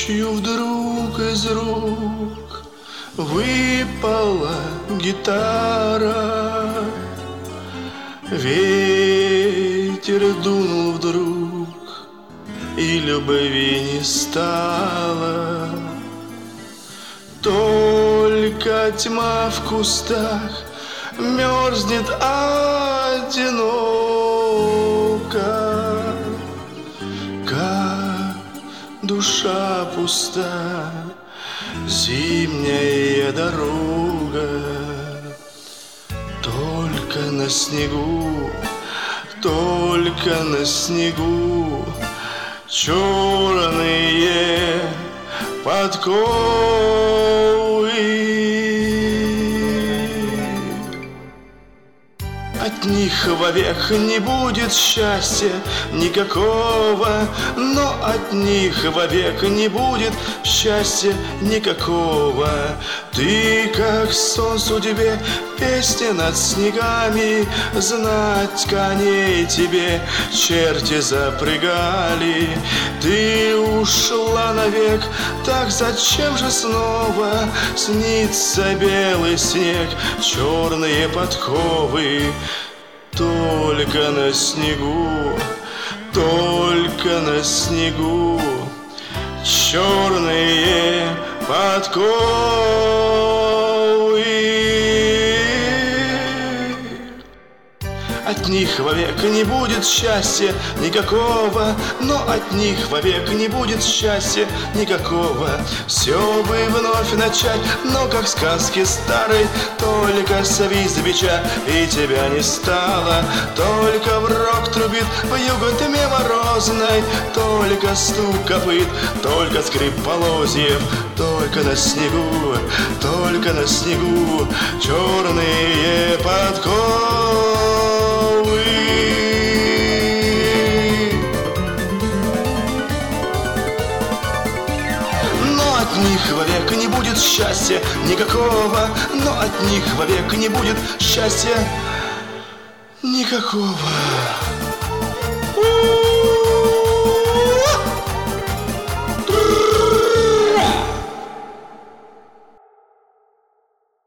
Ночью вдруг из рук выпала гитара, ветер дунул вдруг, и любви не стало. Только тьма в кустах мерзнет одиноко, как душа пуста, зимняя дорога. Только на снегу, только на снегу черные подковы. От них вовек не будет счастья никакого, но от них вовек не будет счастья никакого. Ты, как солнцу тебе, песня над снегами, знать коней тебе черти запрягали. Ты ушла навек, так зачем же снова снится белый снег, черные подковы? Только на снегу, только на снегу черные подковы. От них вовек не будет счастья никакого, но от них вовек не будет счастья никакого. Все бы вновь начать, но как сказки старой, только совись бича, и тебя не стало. Только враг трубит в юготьме морозной, только стук копыт, только скрип полозьев. Только на снегу, только на снегу черные подковы. От них вовек не будет счастья никакого, но от них вовек не будет счастья никакого.